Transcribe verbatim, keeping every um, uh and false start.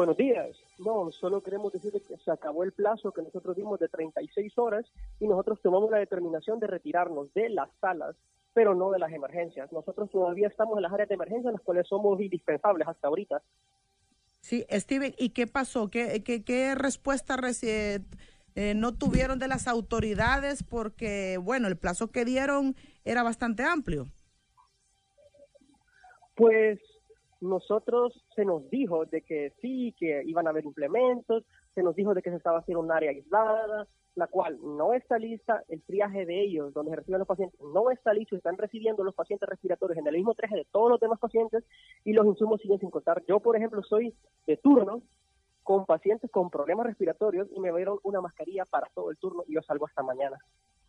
Buenos días. No, solo queremos decir que se acabó el plazo que nosotros dimos de treinta y seis horas y nosotros tomamos la determinación de retirarnos de las salas, pero no de las emergencias. Nosotros todavía estamos en las áreas de emergencia en las cuales somos indispensables hasta ahorita. Sí, Steven, ¿y qué pasó? ¿Qué, qué, qué respuesta reci- eh, no tuvieron de las autoridades? Porque, bueno, el plazo que dieron era bastante amplio. Pues nosotros se nos dijo de que sí, que iban a haber implementos, se nos dijo de que se estaba haciendo un área aislada, la cual no está lista, el triaje de ellos, donde reciben los pacientes, no está listo, están recibiendo los pacientes respiratorios en el mismo triaje de todos los demás pacientes y los insumos siguen sin contar. Yo, por ejemplo, soy de turno con pacientes con problemas respiratorios y me dieron una mascarilla para todo el turno y yo salgo hasta mañana.